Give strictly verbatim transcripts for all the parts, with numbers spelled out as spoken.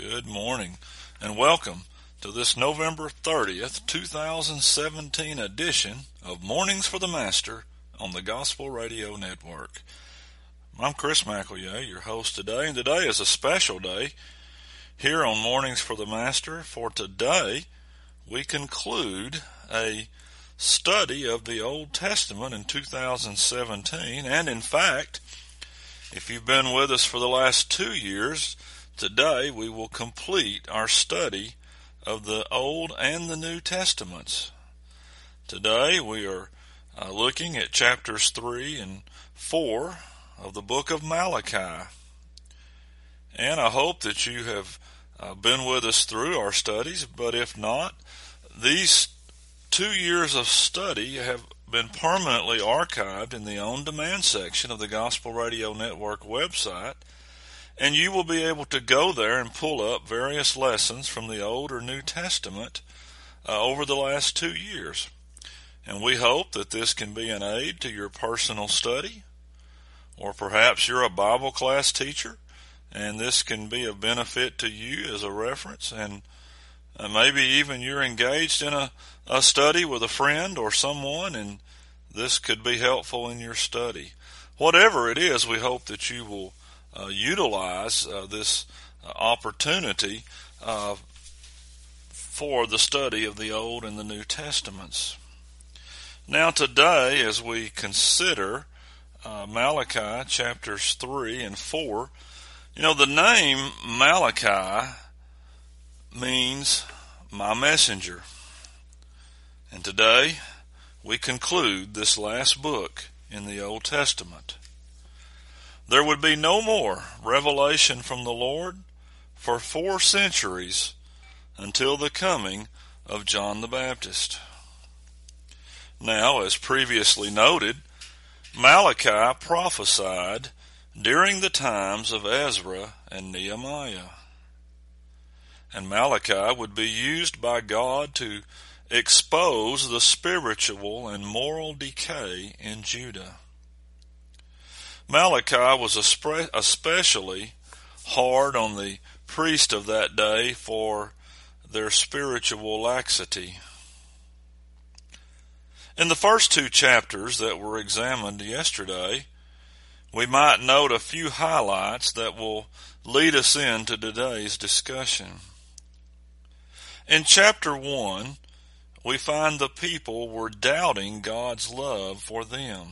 Good morning, and welcome to this November thirtieth, two thousand seventeen edition of Mornings for the Master on the Gospel Radio Network. I'm Chris McElroy, your host today, and today is a special day here on Mornings for the Master, for today we conclude a study of the Old Testament in two thousand seventeen, and in fact, if you've been with us for the last two years, today we will complete our study of the Old and the New Testaments. Today we are uh, looking at chapters three and four of the book of Malachi. And I hope that you have uh, been with us through our studies, but if not, these two years of study have been permanently archived in the on-demand section of the Gospel Radio Network website, and you will be able to go there and pull up various lessons from the Old or New Testament uh, over the last two years. And we hope that this can be an aid to your personal study, or perhaps you're a Bible class teacher, and this can be of benefit to you as a reference, and uh, maybe even you're engaged in a, a study with a friend or someone, and this could be helpful in your study. Whatever it is, we hope that you will Uh, utilize uh, this uh, opportunity uh, for the study of the Old and the New Testaments. Now today, as we consider uh, Malachi chapters three and four, you know, the name Malachi means my messenger. And today we conclude this last book in the Old Testament. There would be no more revelation from the Lord for four centuries until the coming of John the Baptist. Now, as previously noted, Malachi prophesied during the times of Ezra and Nehemiah. And Malachi would be used by God to expose the spiritual and moral decay in Judah. Malachi was especially hard on the priest of that day for their spiritual laxity. In the first two chapters that were examined yesterday, we might note a few highlights that will lead us into today's discussion. In chapter one, we find the people were doubting God's love for them.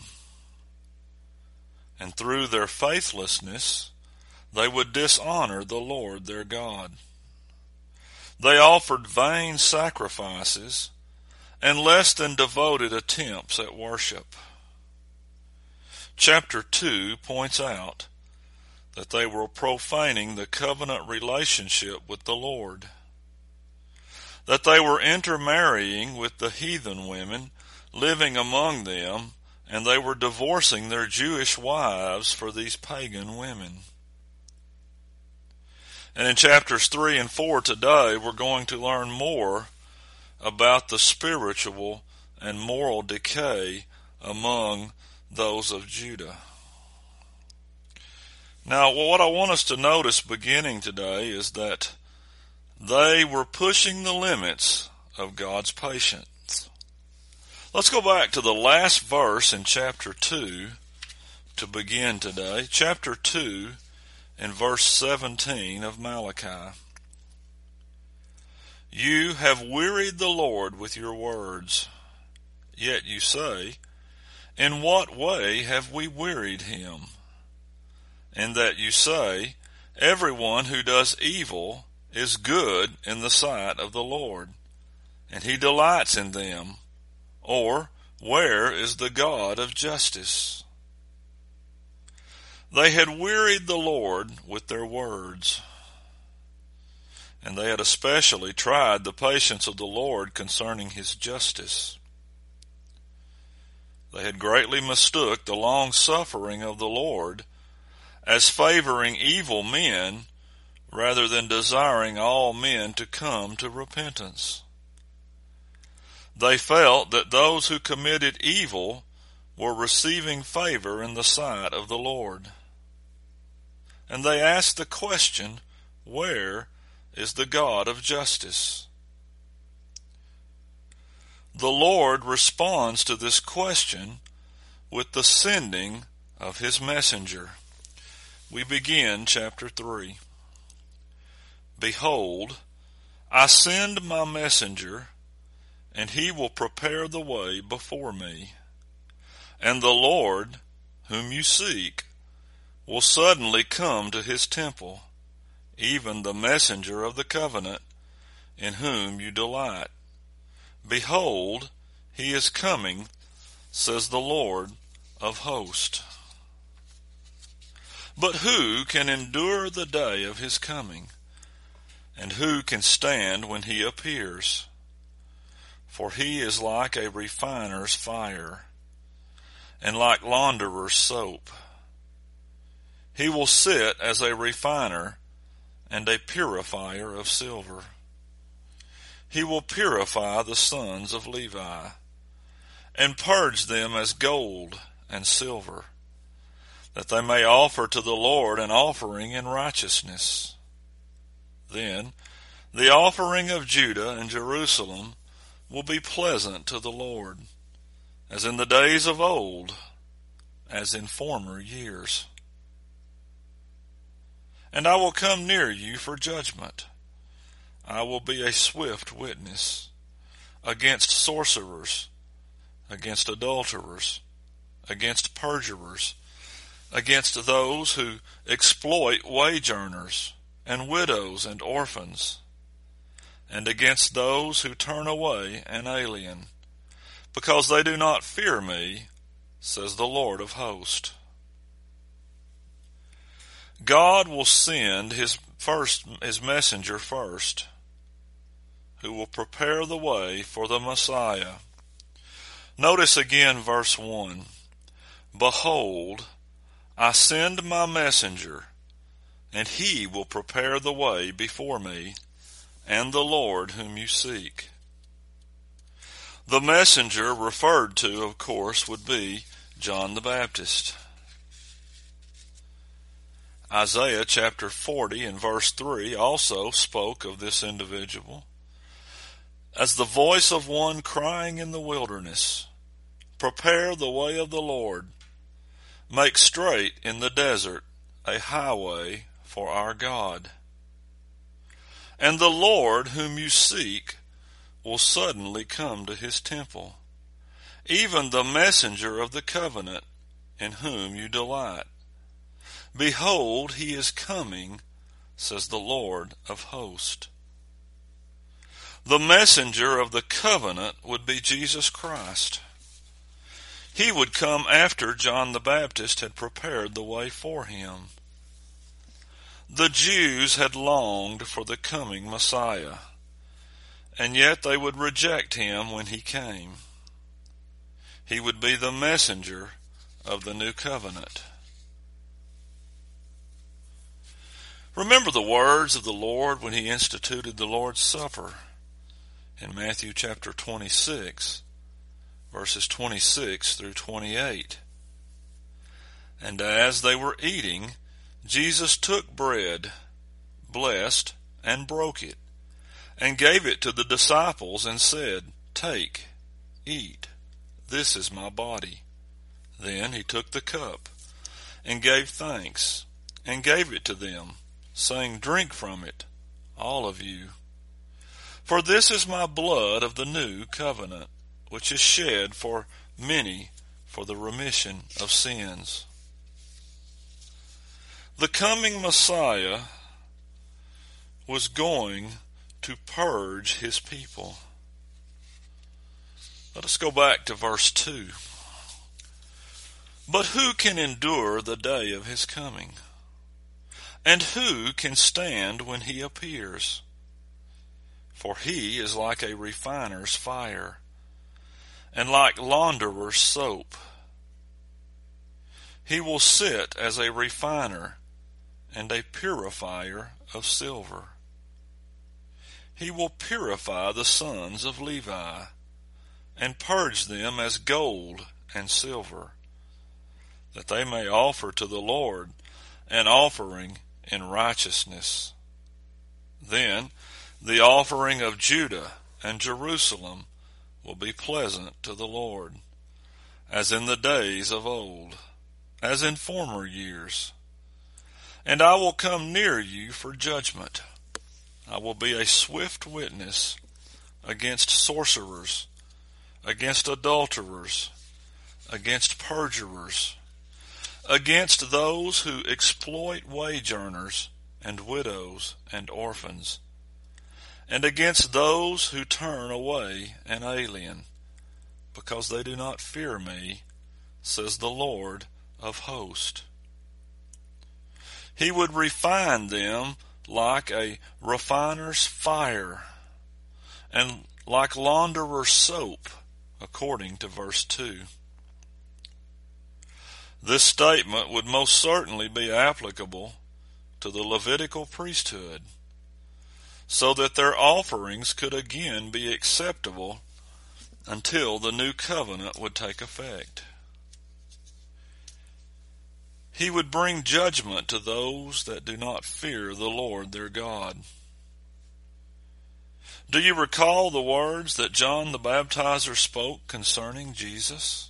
And through their faithlessness, they would dishonor the Lord their God. They offered vain sacrifices and less than devoted attempts at worship. Chapter two points out that they were profaning the covenant relationship with the Lord, that they were intermarrying with the heathen women living among them, and they were divorcing their Jewish wives for these pagan women. And in chapters three and four today, we're going to learn more about the spiritual and moral decay among those of Judah. Now, what I want us to notice beginning today is that they were pushing the limits of God's patience. Let's go back to the last verse in chapter two to begin today. Chapter two and verse seventeen of Malachi. You have wearied the Lord with your words, yet you say, in what way have we wearied him? And that you say, everyone who does evil is good in the sight of the Lord, and he delights in them. Or, where is the God of justice? They had wearied the Lord with their words, and they had especially tried the patience of the Lord concerning his justice. They had greatly mistook the long suffering of the Lord as favoring evil men rather than desiring all men to come to repentance. They felt that those who committed evil were receiving favor in the sight of the Lord. And they asked the question, where is the God of justice? The Lord responds to this question with the sending of his messenger. We begin chapter three. Behold, I send my messenger, and he will prepare the way before me. And the Lord, whom you seek, will suddenly come to his temple, even the messenger of the covenant, in whom you delight. Behold, he is coming, says the Lord of hosts. But who can endure the day of his coming? And who can stand when he appears? For he is like a refiner's fire, and like launderer's soap. He will sit as a refiner and a purifier of silver. He will purify the sons of Levi, and purge them as gold and silver, that they may offer to the Lord an offering in righteousness. Then the offering of Judah and Jerusalem will be pleasant to the Lord, as in the days of old, as in former years. And I will come near you for judgment. I will be a swift witness against sorcerers, against adulterers, against perjurers, against those who exploit wage earners, and widows and orphans, and against those who turn away an alien, because they do not fear me, says the Lord of hosts. God will send his first his messenger first, who will prepare the way for the Messiah. Notice again verse one. Behold, I send my messenger, and he will prepare the way before me, and the Lord whom you seek. The messenger referred to, of course, would be John the Baptist. Isaiah chapter forty and verse three also spoke of this individual as the voice of one crying in the wilderness, prepare the way of the Lord, make straight in the desert a highway for our God. And the Lord whom you seek will suddenly come to his temple, even the messenger of the covenant in whom you delight. Behold, he is coming, says the Lord of hosts. The messenger of the covenant would be Jesus Christ. He would come after John the Baptist had prepared the way for him. The Jews had longed for the coming Messiah, and yet they would reject him when he came. He would be the messenger of the new covenant. Remember the words of the Lord when he instituted the Lord's Supper in Matthew chapter twenty-six, verses twenty-six through twenty-eight. And as they were eating, Jesus took bread, blessed, and broke it, and gave it to the disciples and said, Take, eat, this is my body. Then he took the cup, and gave thanks, and gave it to them, saying, Drink from it, all of you. For this is my blood of the new covenant, which is shed for many for the remission of sins. The coming Messiah was going to purge his people. Let us go back to verse two. But who can endure the day of his coming? And who can stand when he appears? For he is like a refiner's fire, and like launderer's soap. He will sit as a refiner and a purifier of silver. He will purify the sons of Levi, and purge them as gold and silver, that they may offer to the Lord an offering in righteousness. Then the offering of Judah and Jerusalem will be pleasant to the Lord, as in the days of old, as in former years. And I will come near you for judgment. I will be a swift witness against sorcerers, against adulterers, against perjurers, against those who exploit wage earners and widows and orphans, and against those who turn away an alien, because they do not fear me, says the Lord of hosts. He would refine them like a refiner's fire, and like launderer's soap, according to verse two. This statement would most certainly be applicable to the Levitical priesthood, so that their offerings could again be acceptable until the new covenant would take effect. He would bring judgment to those that do not fear the Lord their God. Do you recall the words that John the Baptizer spoke concerning Jesus?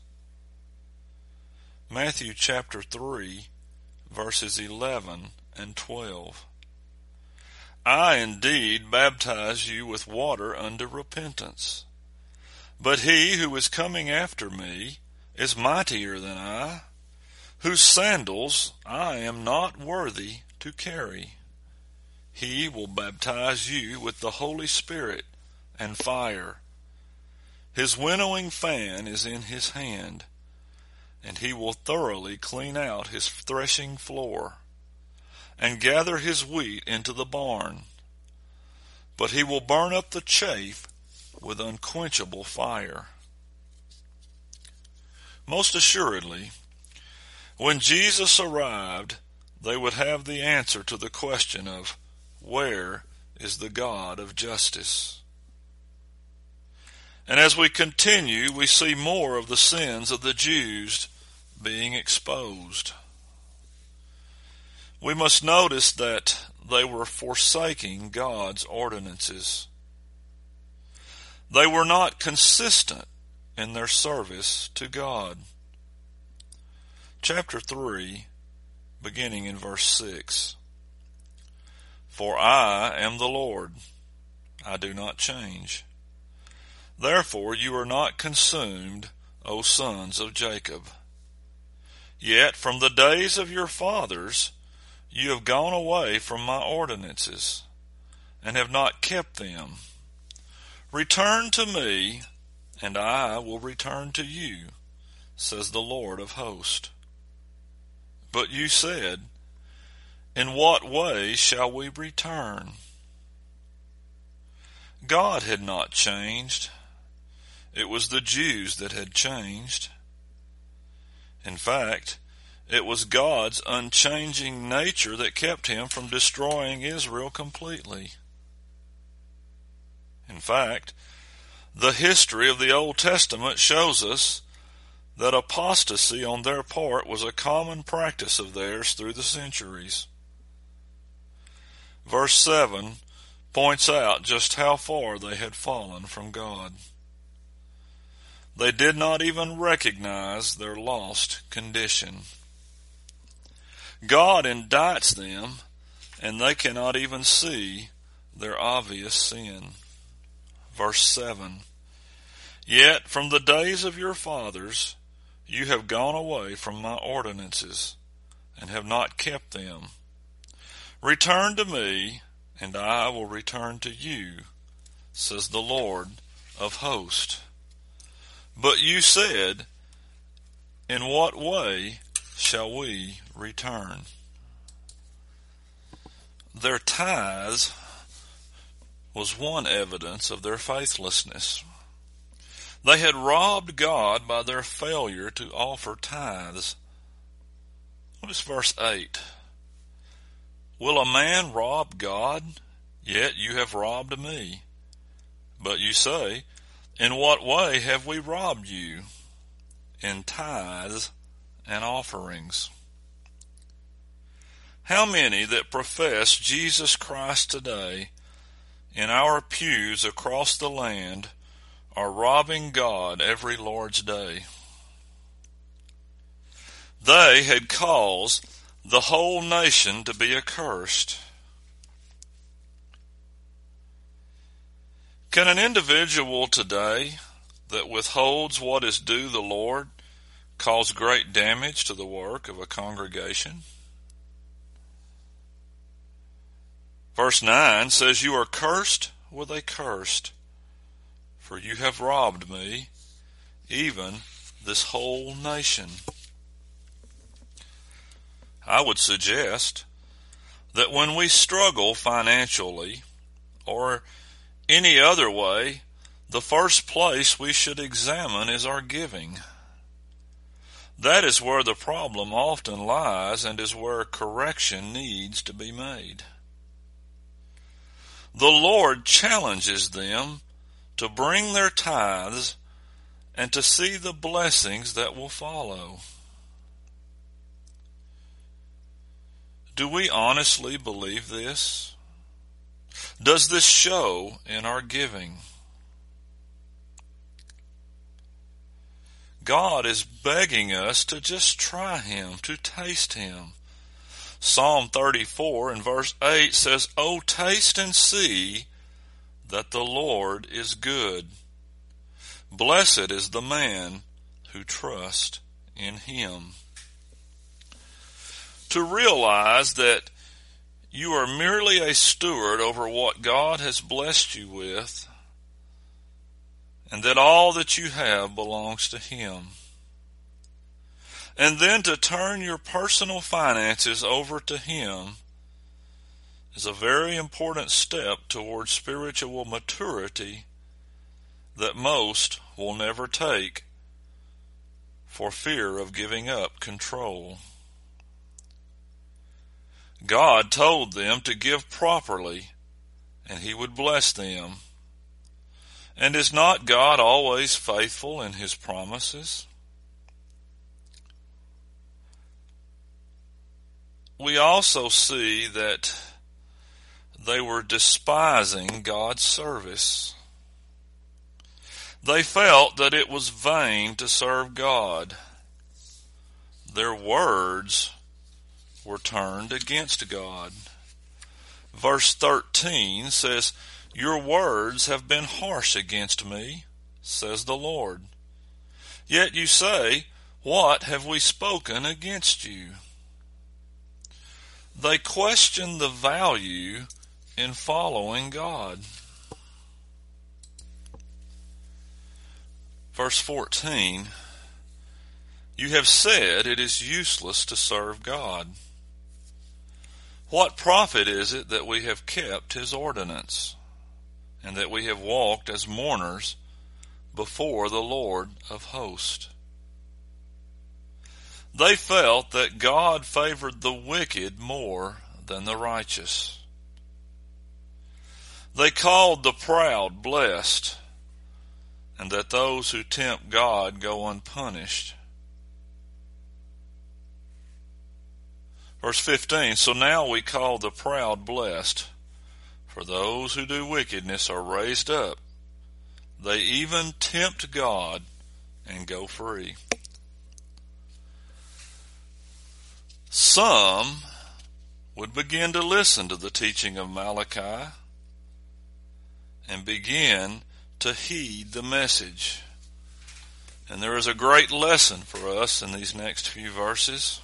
Matthew chapter three, verses eleven and twelve. I indeed baptize you with water unto repentance, but he who is coming after me is mightier than I, whose sandals I am not worthy to carry. He will baptize you with the Holy Spirit and fire. His winnowing fan is in his hand, and he will thoroughly clean out his threshing floor, and gather his wheat into the barn. But he will burn up the chaff with unquenchable fire. Most assuredly, when Jesus arrived, they would have the answer to the question of, where is the God of justice? And as we continue, we see more of the sins of the Jews being exposed. We must notice that they were forsaking God's ordinances. They were not consistent in their service to God. Chapter three, beginning in verse six. For I am the Lord, I do not change. Therefore you are not consumed, O sons of Jacob. Yet from the days of your fathers you have gone away from my ordinances, and have not kept them. Return to me, and I will return to you, says the Lord of hosts. But you said, in what way shall we return? God had not changed. It was the Jews that had changed. In fact, it was God's unchanging nature that kept him from destroying Israel completely. In fact, the history of the Old Testament shows us that apostasy on their part was a common practice of theirs through the centuries. Verse seven points out just how far they had fallen from God. They did not even recognize their lost condition. God indicts them, and they cannot even see their obvious sin. Verse seven, yet from the days of your fathers you have gone away from my ordinances, and have not kept them. Return to me, and I will return to you, says the Lord of hosts. But you said, in what way shall we return? Their tithes was one evidence of their faithlessness. They had robbed God by their failure to offer tithes. Notice verse eight. Will a man rob God? Yet you have robbed me. But you say, in what way have we robbed you? In tithes and offerings. How many that profess Jesus Christ today in our pews across the land are robbing God every Lord's Day. They had caused the whole nation to be accursed. Can an individual today that withholds what is due the Lord cause great damage to the work of a congregation? Verse nine says, "You are cursed with a curse, for you have robbed me, even this whole nation." I would suggest that when we struggle financially or any other way, the first place we should examine is our giving. That is where the problem often lies and is where correction needs to be made. The Lord challenges them to bring their tithes and to see the blessings that will follow. Do we honestly believe this? Does this show in our giving? God is begging us to just try Him, to taste Him. Psalm thirty-four and verse eight says, "Oh, taste and see that the Lord is good. Blessed is the man who trusts in Him." To realize that you are merely a steward over what God has blessed you with, and that all that you have belongs to Him. And then to turn your personal finances over to Him is a very important step towards spiritual maturity that most will never take for fear of giving up control. God told them to give properly, and He would bless them. And is not God always faithful in His promises? We also see that they were despising God's service. They felt that it was vain to serve God. Their words were turned against God. Verse thirteen says, "Your words have been harsh against me, says the Lord. Yet you say, what have we spoken against you?" They question the value in following God. Verse fourteen, "You have said it is useless to serve God. What profit is it that we have kept His ordinance, and that we have walked as mourners before the Lord of hosts?" They felt that God favored the wicked more than the righteous. They called the proud blessed, and that those who tempt God go unpunished. Verse fifteen, "So now we call the proud blessed, for those who do wickedness are raised up. They even tempt God and go free." Some would begin to listen to the teaching of Malachi and begin to heed the message. And there is a great lesson for us in these next few verses.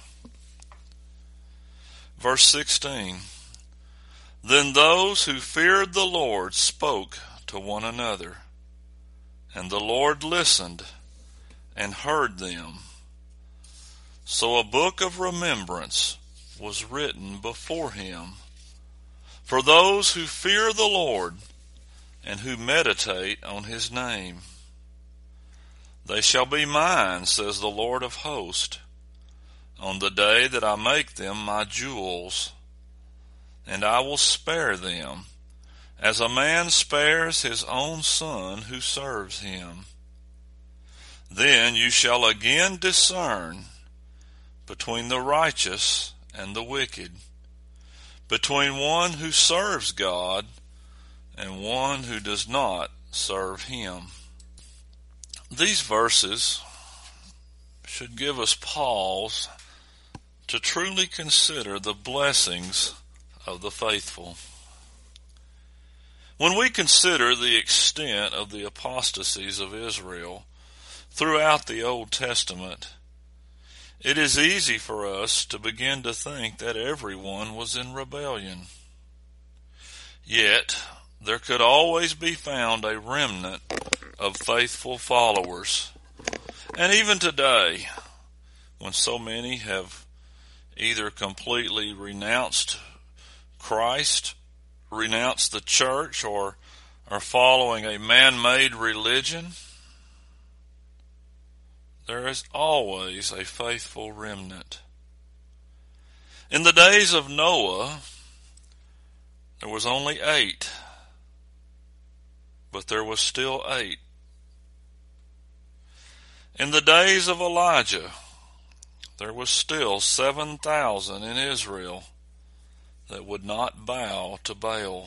Verse sixteen, "Then those who feared the Lord spoke to one another, and the Lord listened and heard them. So a book of remembrance was written before Him for those who fear the Lord and who meditate on His name. They shall be mine, says the Lord of hosts, on the day that I make them my jewels, and I will spare them, as a man spares his own son who serves him. Then you shall again discern between the righteous and the wicked, between one who serves God and one who does not serve him. These verses should give us pause to truly consider the blessings of the faithful. When we consider the extent of the apostasies of Israel throughout the Old Testament, it is easy for us to begin to think that everyone was in rebellion. Yet, there could always be found a remnant of faithful followers. And even today, when so many have either completely renounced Christ, renounced the church, or are following a man-made religion, there is always a faithful remnant. In the days of Noah, there was only eight, but there was still eight. In the days of Elijah, there was still seven thousand in Israel that would not bow to Baal.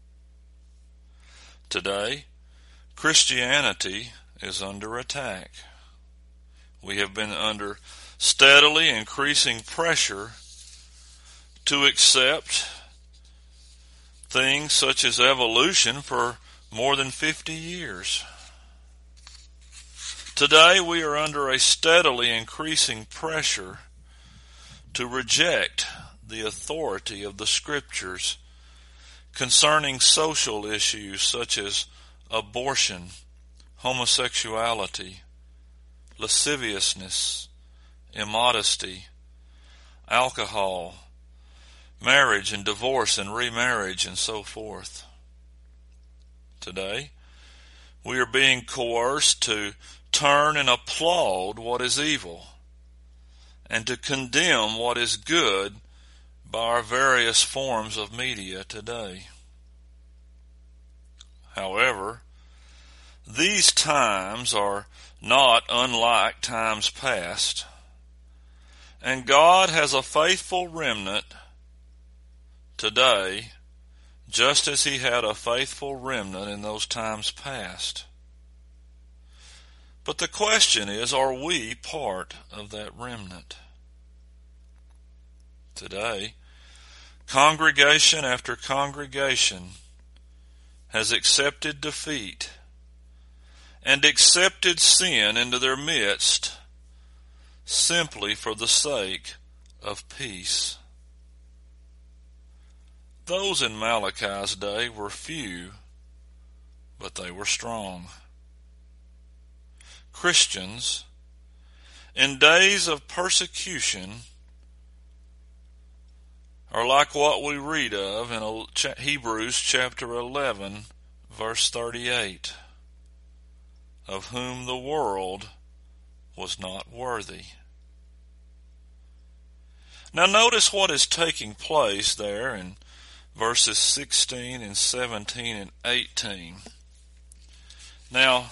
Today, Christianity is under attack. We have been under steadily increasing pressure to accept things such as evolution for more than fifty years. Today we are under a steadily increasing pressure to reject the authority of the Scriptures concerning social issues such as abortion, homosexuality, lasciviousness, immodesty, alcohol, marriage and divorce and remarriage, and so forth. Today, we are being coerced to turn and applaud what is evil and to condemn what is good by our various forms of media today. However, these times are not unlike times past, and God has a faithful remnant today, just as he had a faithful remnant in those times past. But the question is, are we part of that remnant? Today, congregation after congregation has accepted defeat and accepted sin into their midst simply for the sake of peace. Those in Malachi's day were few, but they were strong. Christians, in days of persecution, are like what we read of in Hebrews chapter eleven, verse thirty-eight, of whom the world was not worthy. Now notice what is taking place there in verses sixteen and seventeen and eighteen. Now,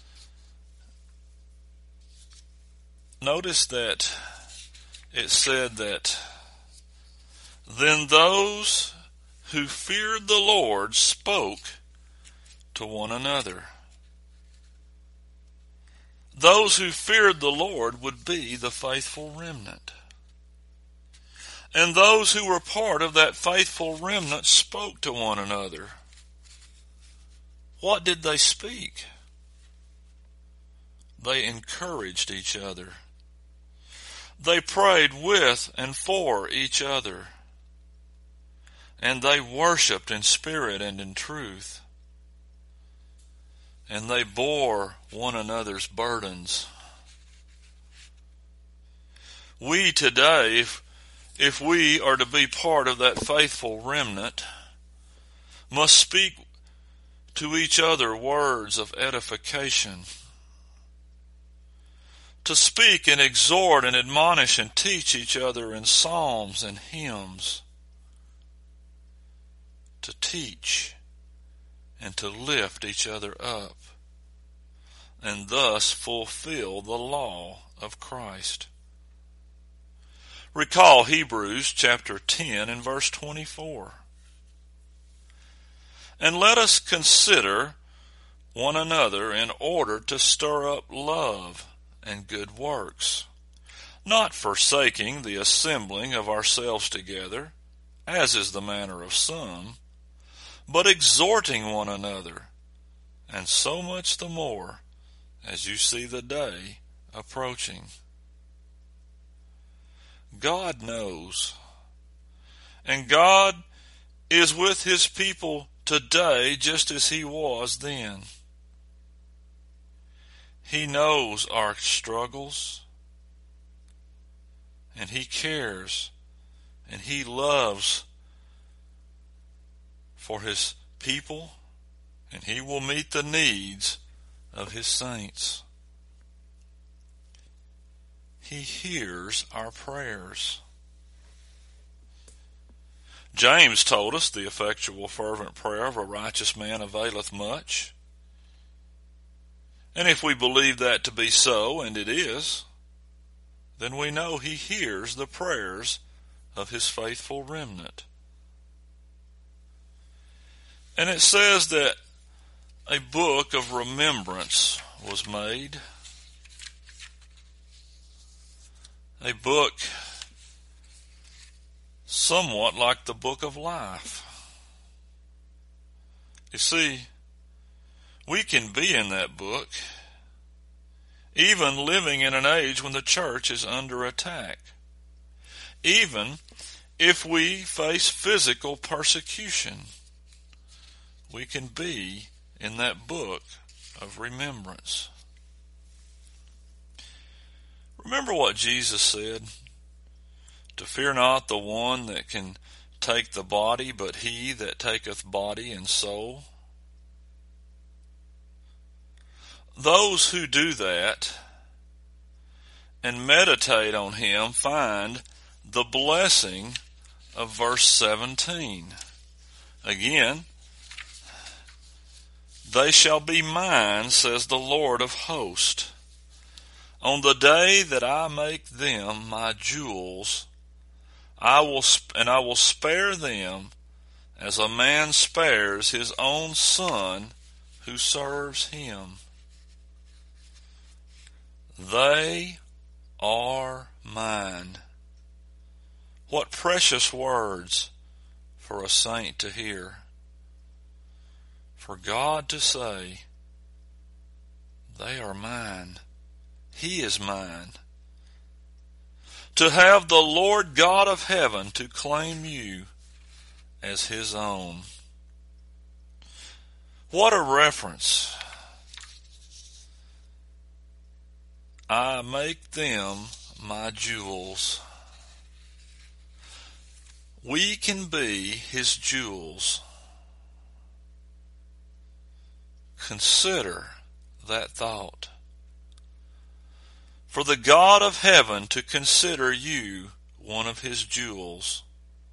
notice that it said that then those who feared the Lord spoke to one another. Those who feared the Lord would be the faithful remnant. And those who were part of that faithful remnant spoke to one another. What did they speak? They encouraged each other. They prayed with and for each other. And they worshiped in spirit and in truth. And they bore one another's burdens. We today, if, if we are to be part of that faithful remnant, must speak to each other words of edification. To speak and exhort and admonish and teach each other in psalms and hymns. To teach and to lift each other up, and thus fulfill the law of Christ. Recall Hebrews chapter ten and verse twenty-four. And let us consider one another in order to stir up love and good works, not forsaking the assembling of ourselves together, as is the manner of some, but exhorting one another, and so much the more as you see the day approaching. God knows, and God is with his people today just as he was then. He knows our struggles, and he cares, and he loves for his people, and he will meet the needs of his saints. He hears our prayers. James told us the effectual fervent prayer of a righteous man availeth much. And if we believe that to be so, and it is, then we know he hears the prayers of his faithful remnant. And it says that a book of remembrance was made. A book somewhat like the book of life. You see, we can be in that book, even living in an age when the church is under attack, even if we face physical persecution. We can be in that book of remembrance. Remember what Jesus said? To fear not the one that can take the body, but he that taketh body and soul. Those who do that and meditate on him find the blessing of verse seventeen. Again, they shall be mine, says the Lord of hosts, on the day that I make them my jewels. I will, sp- and I will spare them as a man spares his own son who serves him. They are mine. What precious words for a saint to hear. For God to say, they are mine. He is mine. To have the Lord God of heaven to claim you as his own. What a reference. I make them my jewels. We can be his jewels. Consider that thought. For the God of heaven to consider you one of his jewels.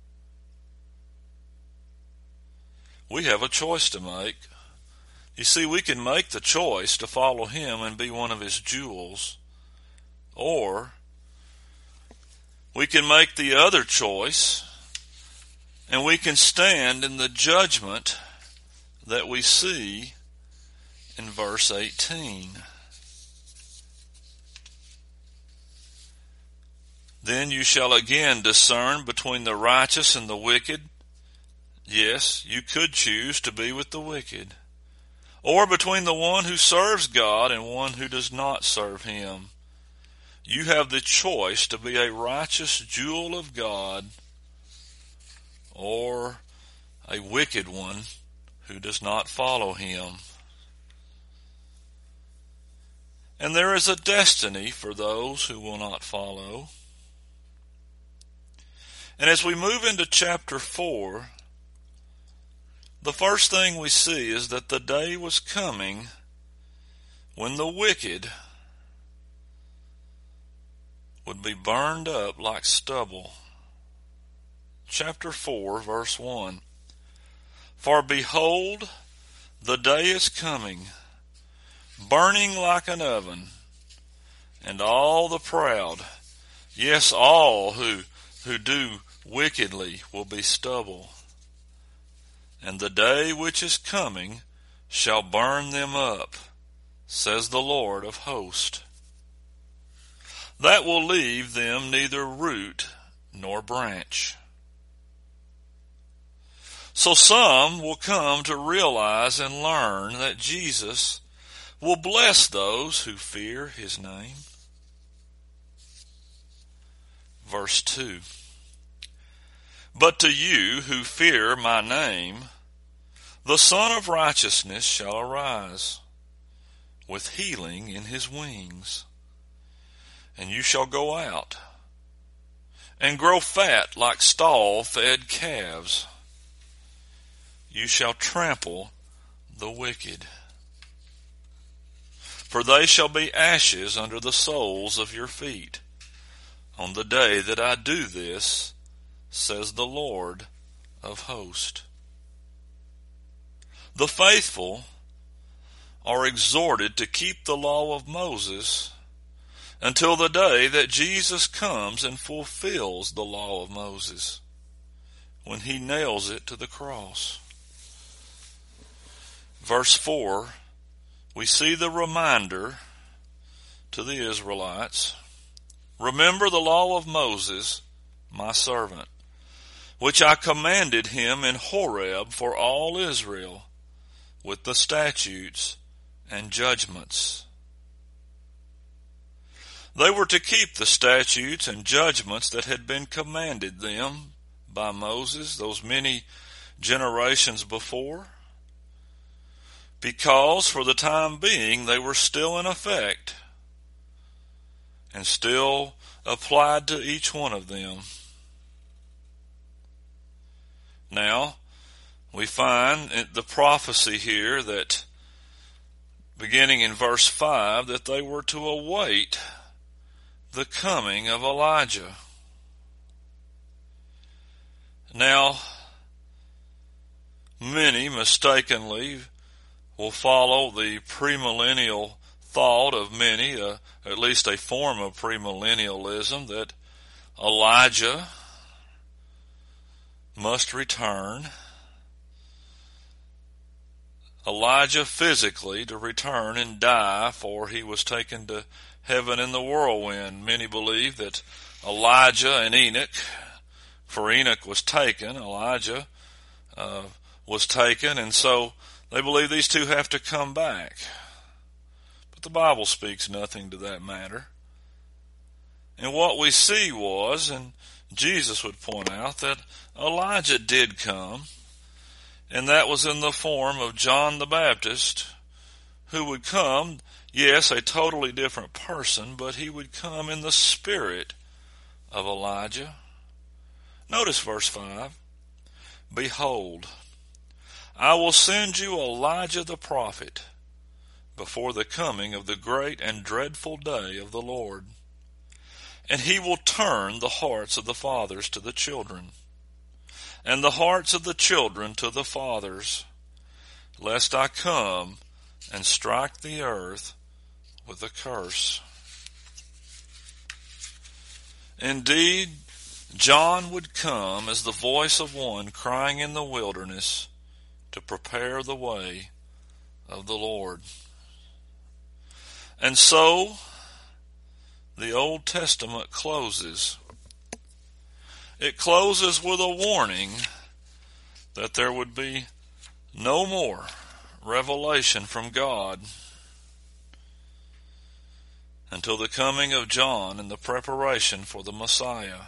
We have a choice to make. You see, we can make the choice to follow him and be one of his jewels. Or we can make the other choice and we can stand in the judgment that we see in verse eighteen. Then you shall again discern between the righteous and the wicked. Yes, you could choose to be with the wicked. Or between the one who serves God and one who does not serve him. You have the choice to be a righteous jewel of God or a wicked one who does not follow him. And there is a destiny for those who will not follow. And as we move into chapter four, the first thing we see is that the day was coming when the wicked would be burned up like stubble. Chapter four, verse one. For behold, the day is coming, burning like an oven, and all the proud, yes, all who, who do wickedly will be stubble. and the day which is coming shall burn them up, says the Lord of hosts. That will leave them neither root nor branch. So some will come to realize and learn that Jesus will bless those who fear his name. Verse two. But to you who fear my name, the Son of Righteousness shall arise with healing in his wings. And you shall go out and grow fat like stall-fed calves. You shall trample the wicked. For they shall be ashes under the soles of your feet on the day that I do this, says the Lord of hosts. The faithful are exhorted to keep the law of Moses until the day that Jesus comes and fulfills the law of Moses when he nails it to the cross. Verse four, we see the reminder to the Israelites, remember the law of Moses, my servant, which I commanded him in Horeb for all Israel, with the statutes and judgments. They were to keep the statutes and judgments that had been commanded them by Moses those many generations before, because for the time being they were still in effect and still applied to each one of them. Now, we find in the prophecy here that, beginning in verse five, that they were to await the coming of Elijah. Now, many mistakenly will follow the premillennial thought of many, uh, at least a form of premillennialism, that Elijah must return. Elijah physically to return and die, for he was taken to heaven in the whirlwind. Many believe that Elijah and Enoch, for Enoch was taken, Elijah uh, was taken, and so they believe these two have to come back. But the Bible speaks nothing to that matter. And what we see was, and Jesus would point out, that Elijah did come, and that was in the form of John the Baptist, who would come, yes, a totally different person, but he would come in the spirit of Elijah. Notice verse five. Behold, I will send you Elijah the prophet before the coming of the great and dreadful day of the Lord. And he will turn the hearts of the fathers to the children, and the hearts of the children to the fathers, lest I come and strike the earth with a curse. Indeed, John would come as the voice of one crying in the wilderness to prepare the way of the Lord. And so, the Old Testament closes. It closes with a warning that there would be no more revelation from God until the coming of John and the preparation for the Messiah.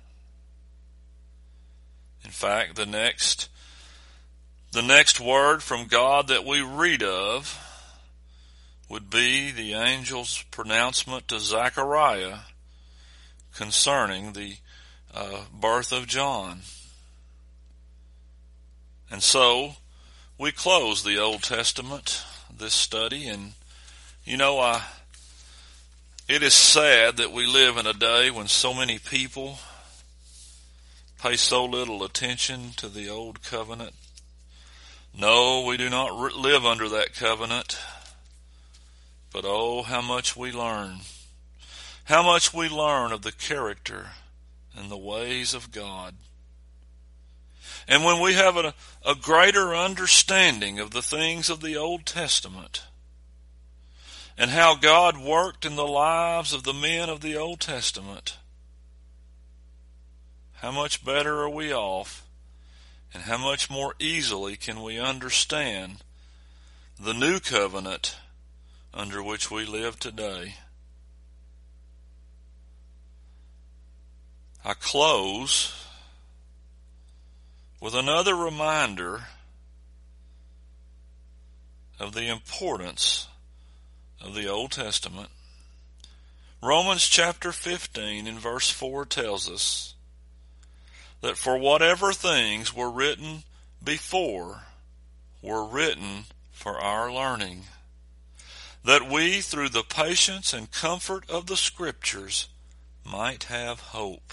In fact, the next the next word from God that we read of would be the angel's pronouncement to Zechariah concerning the uh, birth of John. And so we close the Old Testament, this study, and you know, I, it is sad that we live in a day when so many people pay so little attention to the Old Covenant. No, we do not re- live under that covenant. But oh, how much we learn. How much we learn of the character and the ways of God. And when we have a, a greater understanding of the things of the Old Testament and how God worked in the lives of the men of the Old Testament, how much better are we off, and how much more easily can we understand the new covenant under which we live today. I close with another reminder of the importance of the Old Testament. Romans chapter fifteen and verse four tells us that for whatever things were written before were written for our learning, that we through the patience and comfort of the Scriptures might have hope.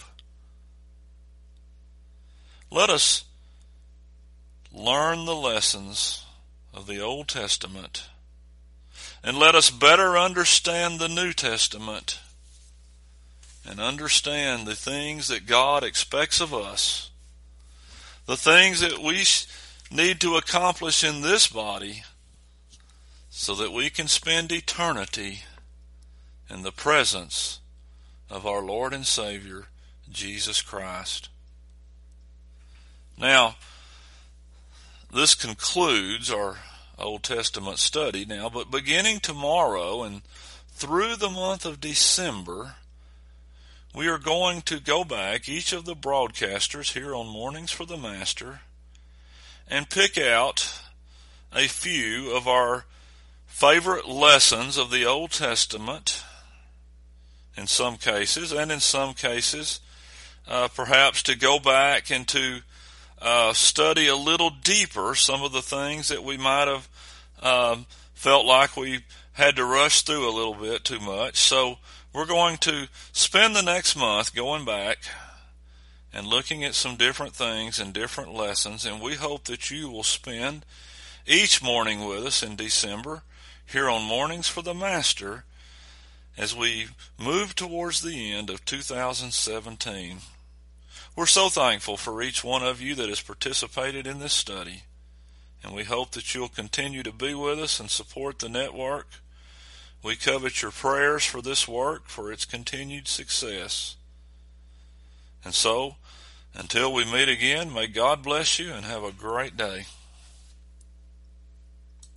Let us learn the lessons of the Old Testament, and let us better understand the New Testament and understand the things that God expects of us, the things that we need to accomplish in this body so that we can spend eternity in the presence of our Lord and Savior, Jesus Christ. Now, this concludes our Old Testament study now, but beginning tomorrow and through the month of December, we are going to go back, each of the broadcasters here on Mornings for the Master, and pick out a few of our favorite lessons of the Old Testament in some cases, and in some cases, uh, perhaps to go back and to uh, study a little deeper some of the things that we might have um, felt like we had to rush through a little bit too much. So we're going to spend the next month going back and looking at some different things and different lessons, and we hope that you will spend each morning with us in December here on Mornings for the Master as we move towards the end of two thousand seventeen. We're so thankful for each one of you that has participated in this study, and we hope that you'll continue to be with us and support the network. We covet your prayers for this work, for its continued success. And so, until we meet again, may God bless you and have a great day.